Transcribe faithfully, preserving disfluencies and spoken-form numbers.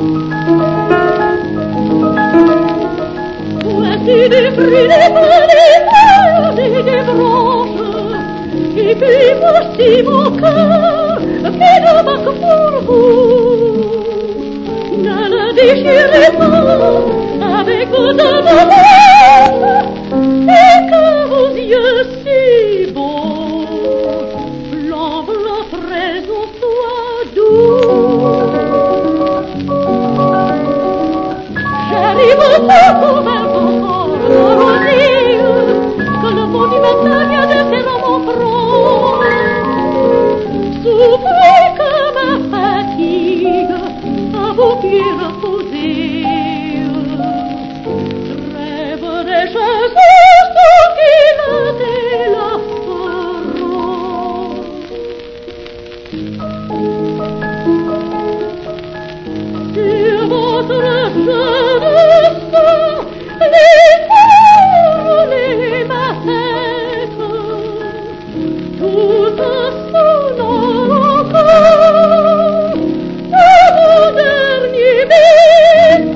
Voici des fruits, des pains, des fleurs et des branches. Et puis voici mon cœur qui ne bat que pour vous. Ne le déchirez pas avec vos amours et que vos yeux si beaux, blanc, blanc, fraison, soient doux. J'arrive au secours d'un confort rosé que le vent du matin vient de faire à mon front. Soufflez que ma fatigue à vos pieds reposés. Rêve des choses qui me délafferont. Sur votre jeunesse, les foules, ma tête, tout sonnant encore de mon dernier baiser.